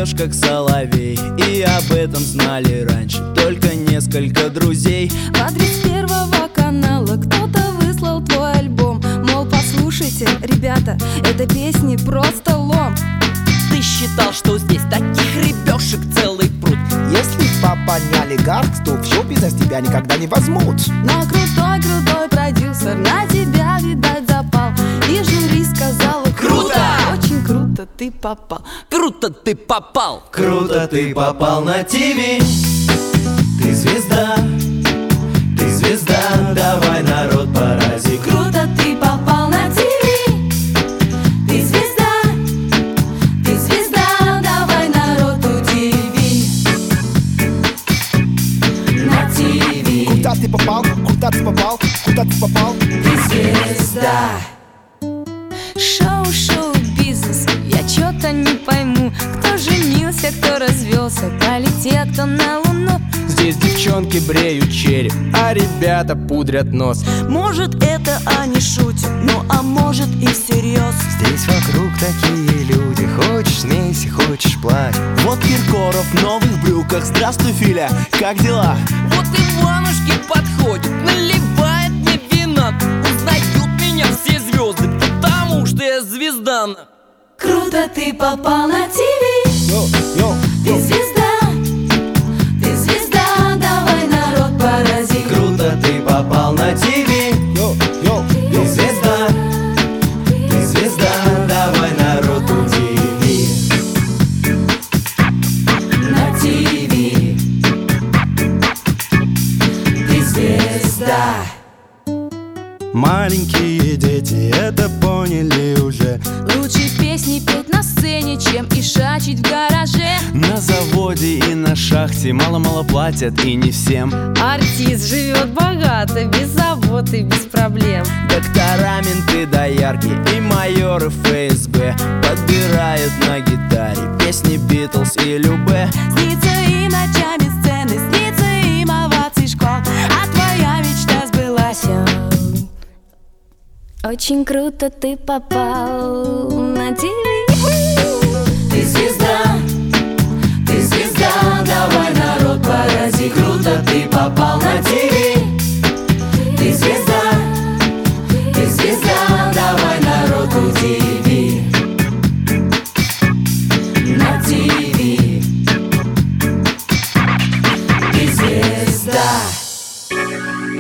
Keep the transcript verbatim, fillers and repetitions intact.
поешь как соловей, и об этом знали раньше только несколько друзей. В адрес Первого канала кто-то выслал твой альбом, мол, послушайте, ребята, эта песня просто лом. Ты считал, что здесь таких ребешек целый пруд. Если папа не олигарх, то все бизнес тебя никогда не возьмут. Но крутой-крутой продюсер на тебя, видать, запал, и жюри сказала: круто! Очень круто ты попал. Круто ты попал! Круто ты попал на ТВ. Ты звезда, ты звезда, давай, народ, порази. Круто ты попал на ТВ. Ты звезда, ты звезда, давай, народ, удиви. На ТВ. Куда ты попал? Куда ты попал? Куда ты попал? Ты звезда. Шоу-шоу бизнес, я чё-то не пойму, кто женился, кто развелся, полетел кто на луну. Здесь девчонки бреют череп, а ребята пудрят нос. Может, это они шутят, ну а может и всерьез. Здесь вокруг такие люди, хочешь смейся, хочешь плачь. Вот Киркоров в новых брюках. Здравствуй, Филя, как дела? Вот Иванушки подходит, наливает мне вина. Узнают меня все звезды, потому что я звезда. Круто ты попал на ТВ. Йо, йо, Ты йо. звезда, ты звезда, давай, народ, порази. Круто ты попал на ТВ. Йо, йо, Ты йо. звезда, ты звезда, давай, народ, удиви. На ТВ. Ты звезда. Маленькие дети это поняли уже. Лучше песни петь на сцене, чем ишачить в гараже. На заводе и на шахте мало-мало платят, и не всем. Артист живет богато, без заботы, без проблем. Доктора, менты, доярки и майоры ФСБ подбирают на гитаре песни Битлз и Любэ. Снится им ночами сцены, снится им овации школ, а твоя мечта сбылась. Очень круто ты попал на ТВ. Ты звезда, ты звезда, давай, народ, порази. Круто ты попал на ТВ. Ты звезда, ты звезда, давай, народ, удиви. На ТВ. Ты звезда.